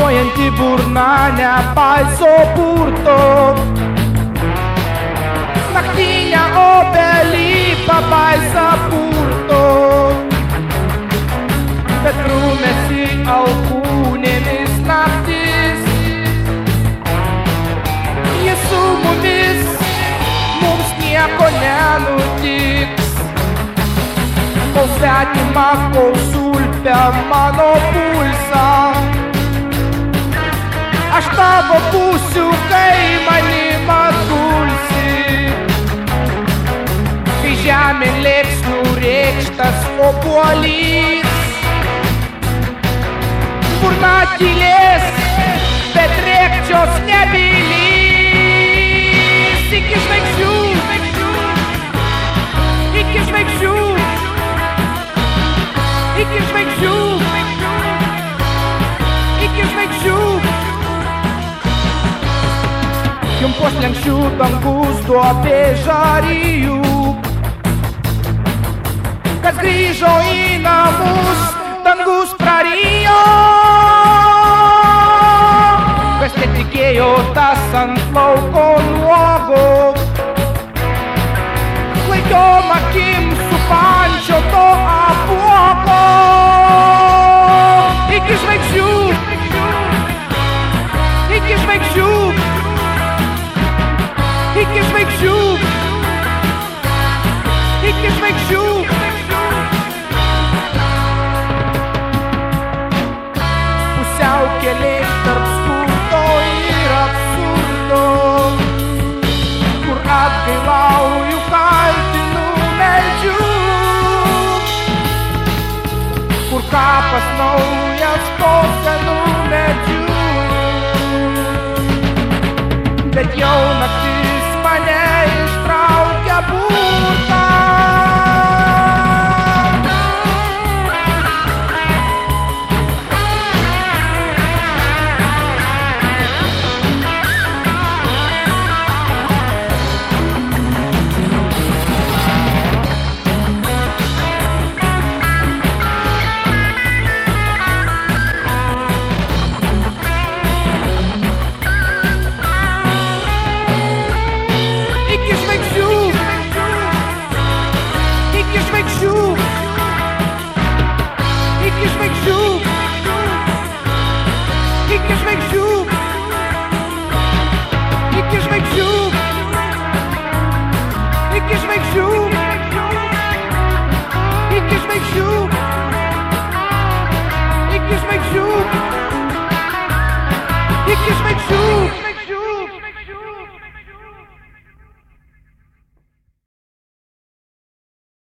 Dainuojanti burna nepaiso burto, naktinę obelį pabaisa purto, bet grūmėsi alkūnėmis naktis. Jis su mumis, mums nieko nenutiks, kol svetima, kol sulpia mano pulsą. Aš tavo būsiu, kai manim atgulsi, kai žemėn lėks nurėkštas obuolys. Burna tylės, bet rėkčios nebylys. Iki žvaigždžių, iki žvaigždžių, iki žvaigždžių, iki žvaigždžių. Jum po slenksčiu dangus duobė žarijų, kas grįžo į namus, dangus prarijo. Kas netikėjo, tas ant lauko nuogo, klaikiom akim supančio to apuoko. Iki žvaigždžių, iki žvaigždžių, iki žvaigždžių, iki žvaigždžių. Pusiaukelė tarp skurdo ir absurdo, kur atgailauju, kaltinu, meldžiu, kur kapas naujas po senų medžių. Bet jau naktis mane ištraukia burtą. Iki žvaigždžių, iki žvaigždžių.